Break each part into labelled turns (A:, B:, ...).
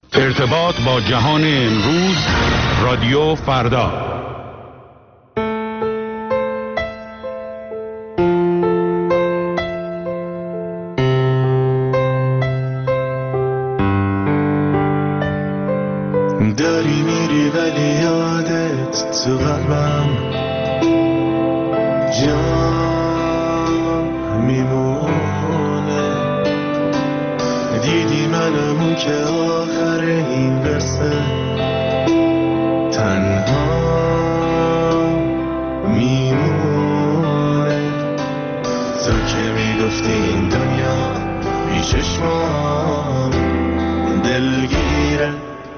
A: ارتباط با جهان امروز، رادیو فردا.
B: داری میری ولی یادت تو قلبم جا میمونه. دیدی منمون که آخر این قصه تنها میمونه. تو که میگفتی این دنیا بی چشمام دلگیره،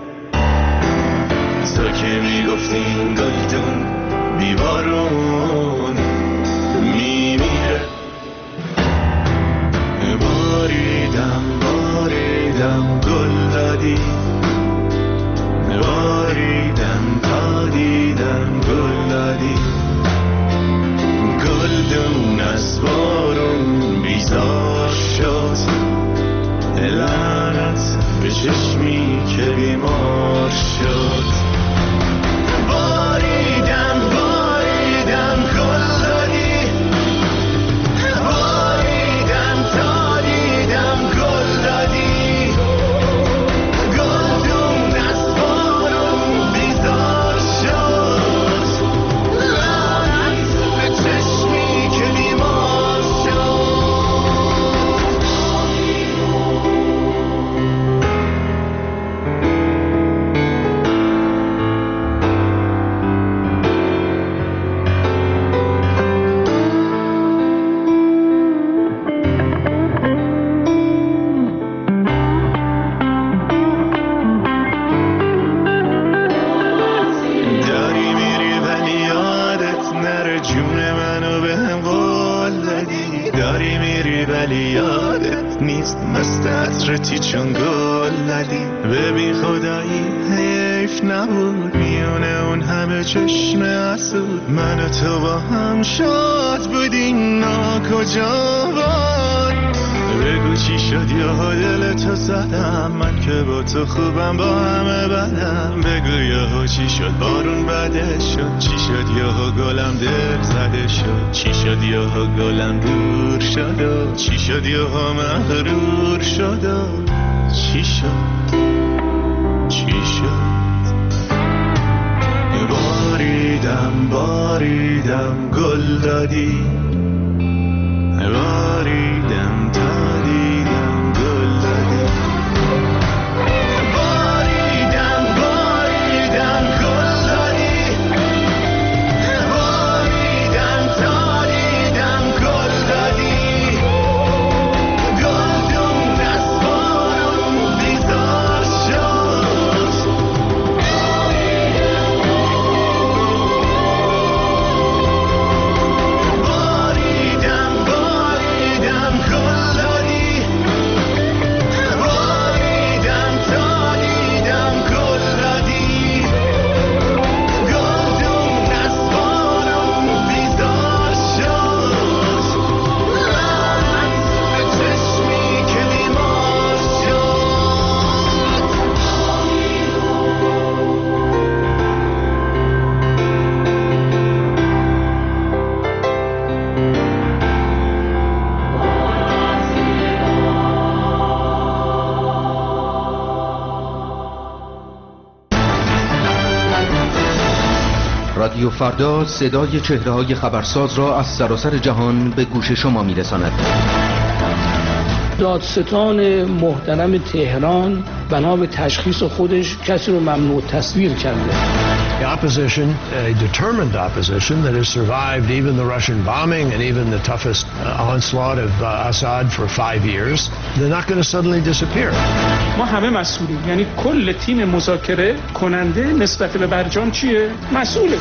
B: تو که میگفتی این گلدون بی بارون میمیره. باریدم گل دادی، باریدم تا دیدم گل دادی. گلدون از بارون بیزار شد، لعنت به چشمی که بیمار شد. باریدم گل دادی، باریدم تا دیدم گل دادی. گلدون از بارون بیزار شد، لعنت به چشمی که بیمار مستطرتی چون گل ندی. ببین خدایی حیف نبود میونه اون همه چشم حسود، من و تو با هم شاد بودیم کجا بود. بگو چی شد یا دل تو زدم، من که با تو خوبم با همه بدم. بگو یا چی شد بارون بده شد، چی شد یا گلم دل زده شد، چی شد یا گلم دور شد و چی شد یا مغرور شد و چی شد باریدم گل دادی، باریدم تا دیدم گل دادی. باریدم گل دادی، باریدم تا دیدم گل دادی. گلدون از بارون بیزار شد،
C: رادیو فردا صدای چهره‌های خبرساز را از سراسر جهان به گوش شما می‌رساند.
D: دادستان محترم تهران بنا به تشخیص خودش کسی رو ممنوع تصویر کرده.
E: The opposition, a determined opposition that has survived even the Russian bombing and even the toughest onslaught of Assad for 5 years, they're not going to suddenly disappear.
D: ما همه مسئولیم، یعنی کل تیم مذاکره کننده نسبت به برجام چیه؟ مسئوله.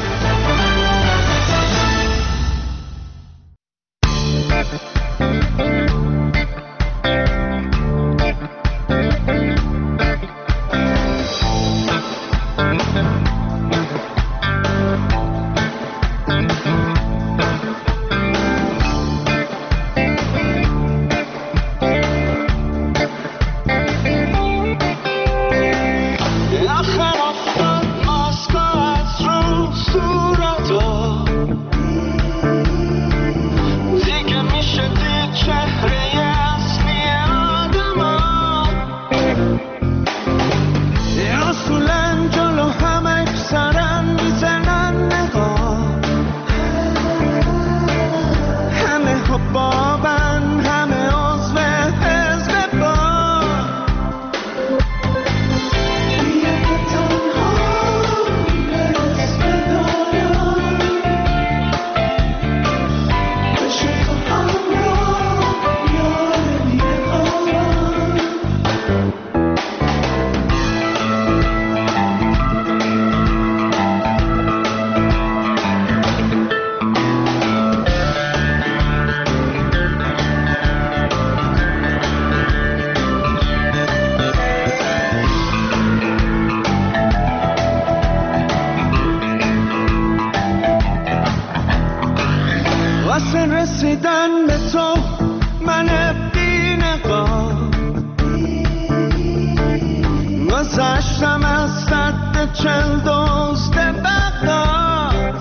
B: گذشتم از سد 40 دزد بغداد،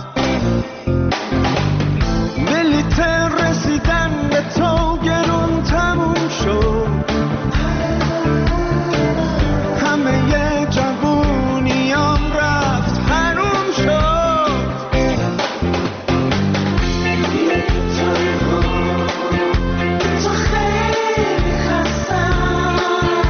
B: بلیط رسیدن به تو گرون تموم شد، همه جوونیام رفت حروم شد. تو خیلی خستم،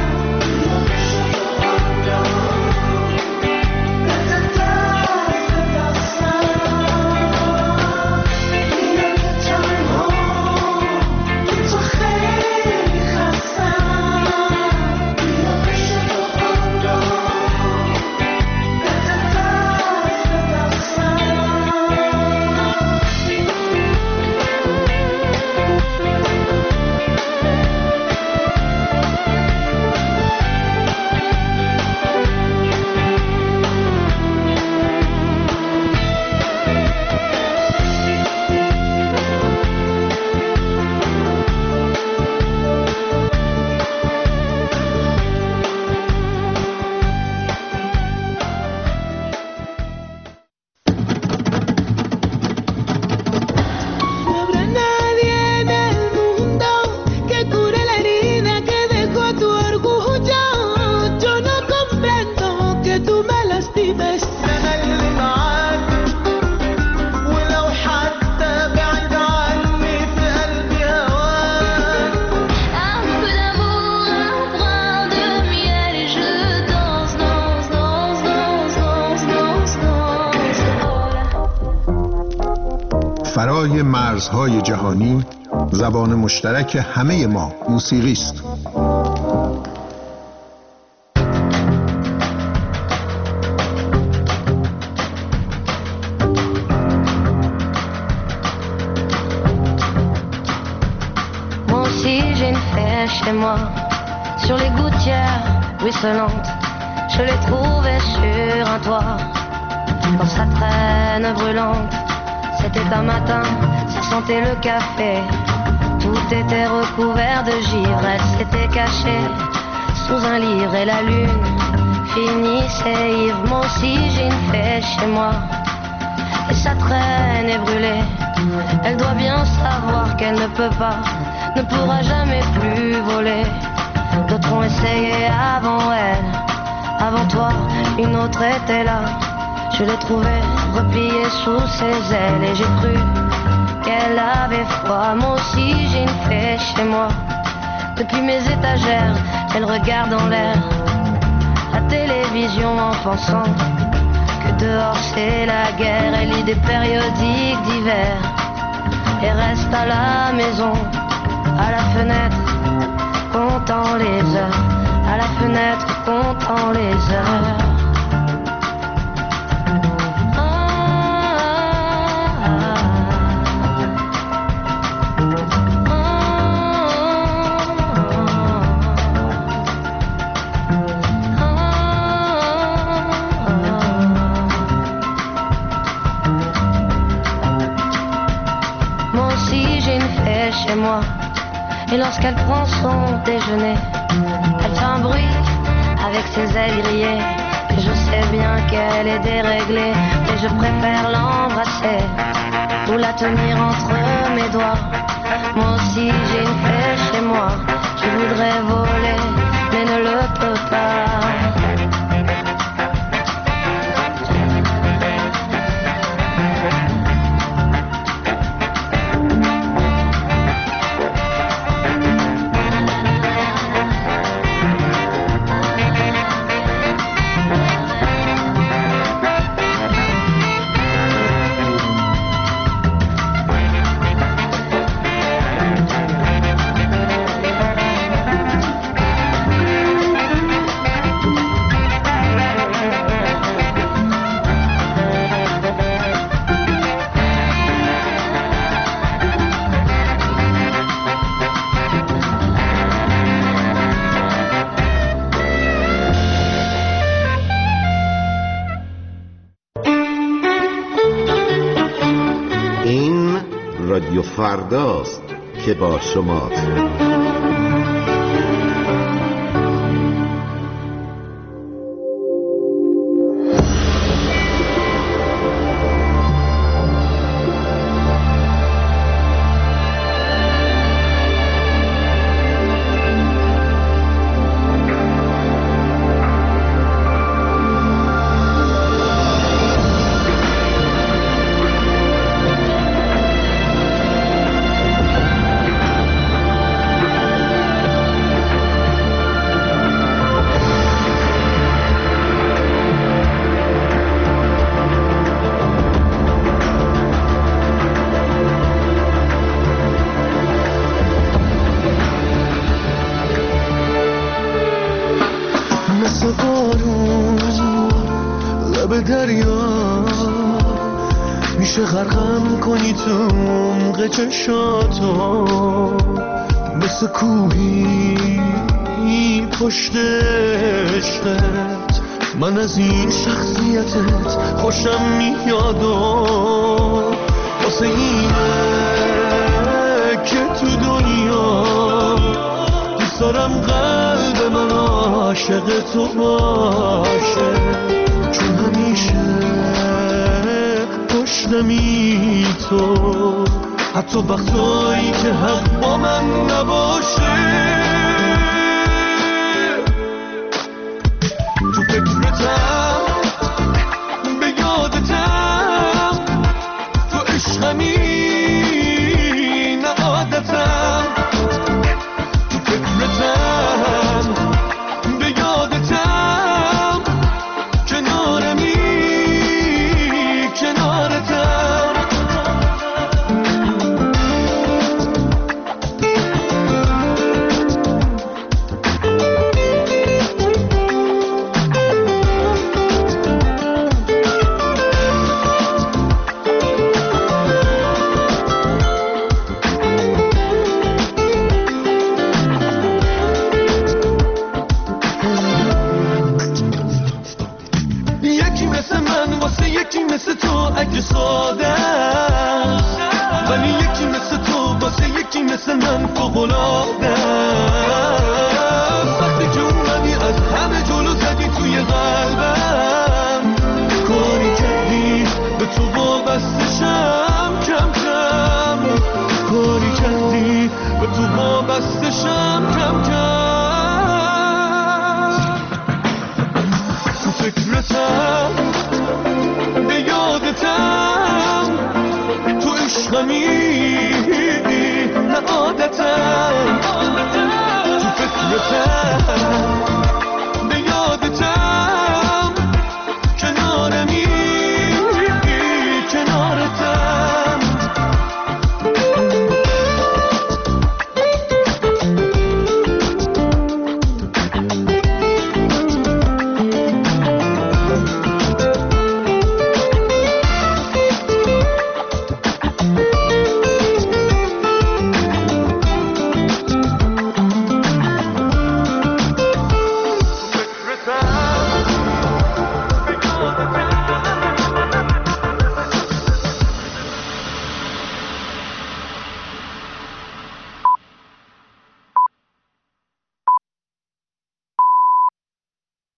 F: فرای مرزهای جهانی زبان مشترک همه ما موسیقی است.
G: Moi aussi j'ai une fée chez moi, sur les gouttières ruisselantes, je l'ai trouvée sur un toit, dans sa traîne brûlante. C'était un matin, ça sentait le café, tout était recouvert de givre. Elle s'était cachée sous un livre et la lune finissait ivre. Moi aussi j'ai une fée chez moi, et sa traîne est brûlée. Elle doit bien savoir qu'elle ne peut pas, ne pourra jamais plus voler. D'autres ont essayé avant elle, avant toi, une autre était là. Je l'ai trouvée repliée sous ses ailes et j'ai cru qu'elle avait froid. Moi aussi j'ai une fée chez moi, depuis mes étagères, elle regarde en l'air la télévision en pensant que dehors c'est la guerre. Elle lit des périodiques d'hiver et reste à la maison, à la fenêtre, comptant les heures, à la fenêtre, comptant les heures. Chez moi, et lorsqu'elle prend son déjeuner, elle fait un bruit avec ses ailes grillées. Et je sais bien qu'elle est déréglée, mais je préfère l'embrasser ou la tenir entre mes doigts. Moi aussi j'ai une fée chez moi, je voudrais voler, mais ne le peux pas.
H: رادیو فرداست که با شماست.
B: مثل بارون لب دریا میشه غرقم کنی تو عمق چشاتو، مثل کوهی پشت عشقت من از این شخصیتت خوشم میاد و واسه اینه که تو دنیا دوست دارم قلب من عاشق تو باشه، چون همیشه پشتمی تو، حتی وقتایی که حق با من نباشه. تو فکرتم به یادتم، تو عشقمی نه عادتم، تو فکرتم به یادتم، کنارمی کنارتم. یکی مثل تو اگه ساده، ولی یکی مثل تو واسه یکی مثل من فوق‌العاده. وقتی که اومدی از همه جلو زدی توی قلبم، کاری کردی به تو وابستشم کم کم، کاری کردی به تو وابستشم کم کم. تو فکرتم به یادتم، تو عشقمی